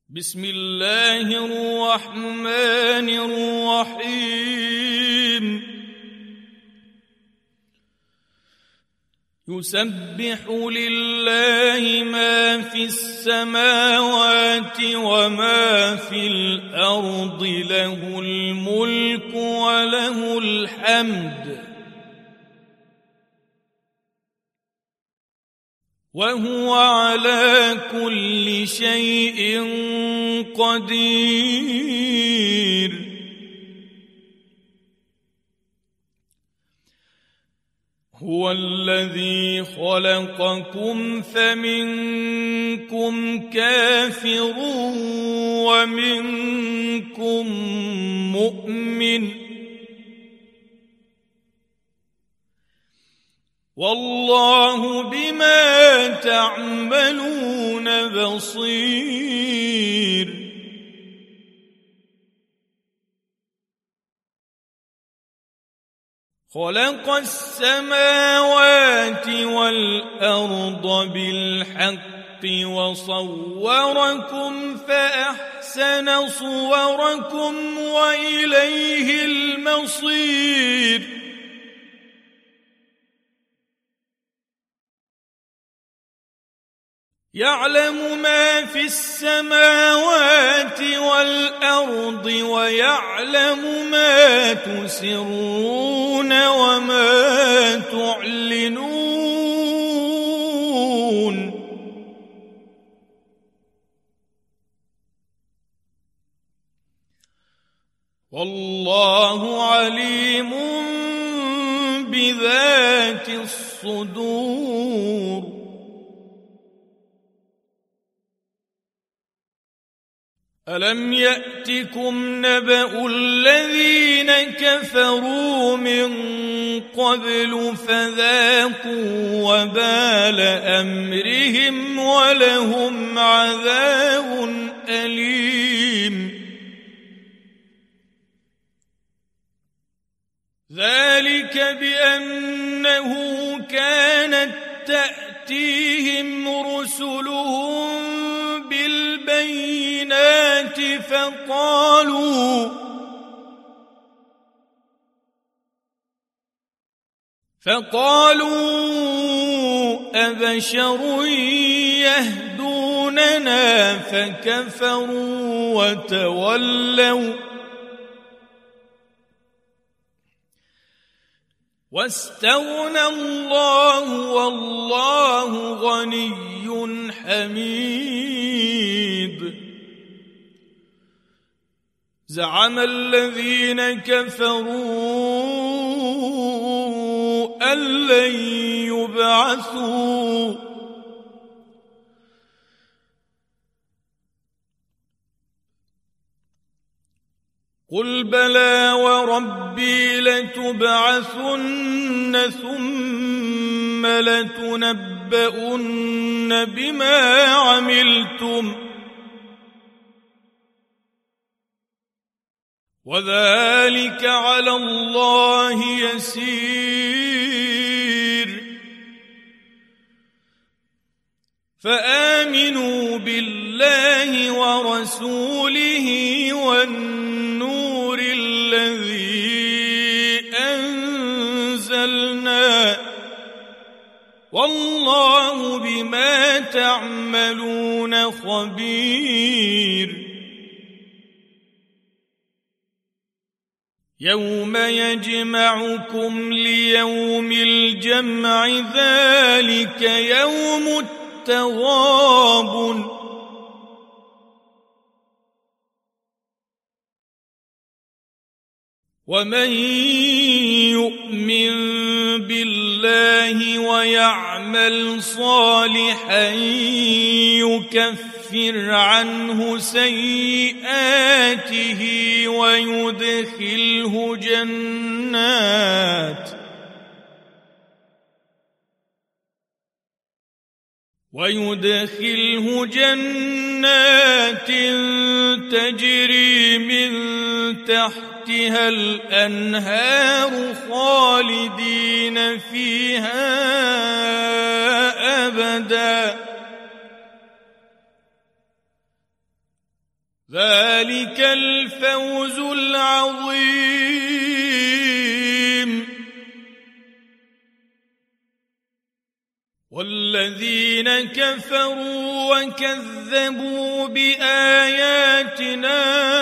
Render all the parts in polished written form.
بسم الله الرحمن الرحيم يسبح لله ما في السماوات وما في الأرض له الملك وله الحمد وهو على كل شيء قدير هو الذي خلقكم فمنكم كافر ومنكم مؤمن والله بما تعملون بصير خلق السماوات والأرض بالحق وصوركم فأحسن صوركم وإليه المصير يعلم ما في السماوات والأرض ويعلم ما تسرون وما تعلنون والله عليم بذات الصدور ألم يأتكم نبأ الذين كفروا من قبل فذاقوا وبال أمرهم ولهم عذاب أليم ذلك بأنه كانت تأتيهم رسلهم بالبينات فقالوا أبشر يهدوننا فكفروا وتولوا واستغنى الله والله غني حميد زعم الذين كفروا أن لن يبعثوا قل بلى وربي لتبعثن ثم لتنبؤن بما عملتم وذلك على الله يسير فآمنوا بالله ورسوله والنور الذي أنزلنا والله بما تعملون خبير يوم يجمعكم ليوم الجمع ذلك يوم التغابن ومن يؤمن بالله ويعمل صالحا يكفر عنه سيئاته ويدخله جنات تجري من تحتها الأنهار خالدين فيها أبدا ذلك الفوز العظيم. والذين كفروا وكذبوا بآياتنا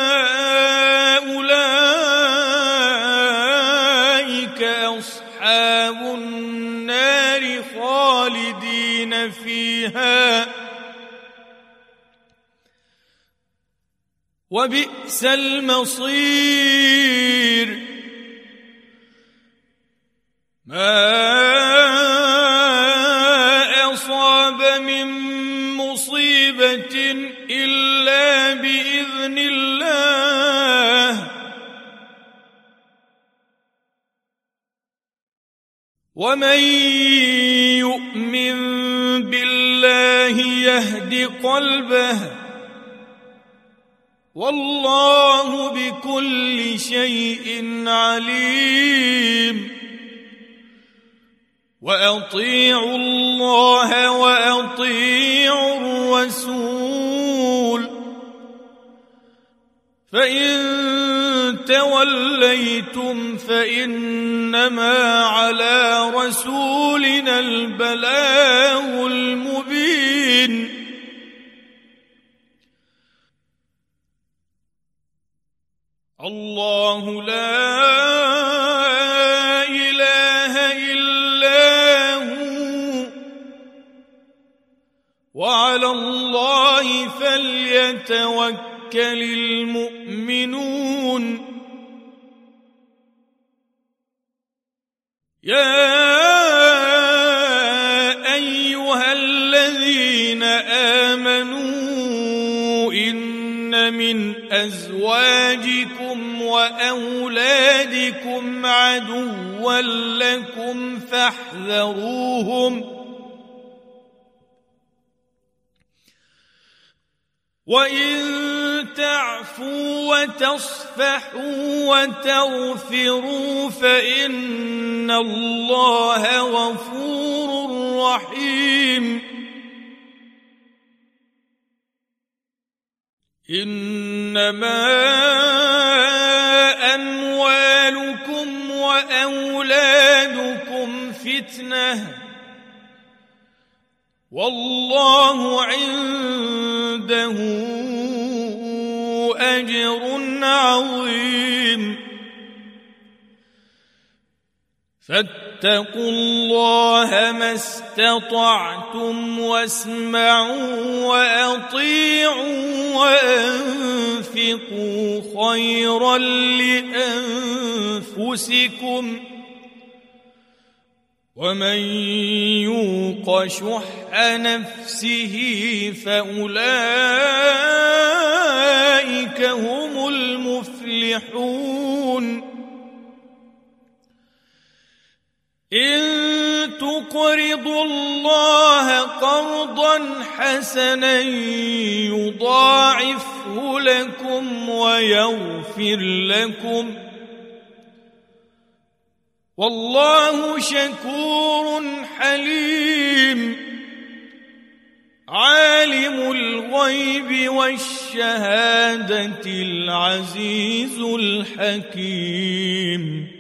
أولئك أصحاب النار خالدين فيها وبئس المصير. ما أصاب من مصيبة إلا بإذن الله ومن يؤمن بالله يهد قلبه والله بكل شيء عليم. وأطيعوا الله وأطيعوا الرسول فإن توليتم فإنما على رسولنا البلاغ المبين. الله لا إله إلا هو وعلى الله فليتوكل المؤمنون. يا أيها الذين آمنوا إن من أزواجكم وأولادكم عدوا لكم فاحذروهم وإن تعفوا وتصفحوا وتغفروا فإن الله غفور رحيم. إنما أموالكم وأولادكم فتنة والله عنده أجر عظيم. فاتقوا الله ما استطعتم واسمعوا وأطيعوا وأنفقوا خيرا لأنفسكم ومن يوق شح نفسه فأولئك هم المفلحون. إن تقرضوا الله قرضا حسنا يضاعفه لكم ويغفر لكم والله شكور حليم. عالم الغيب والشهادة العزيز الحكيم.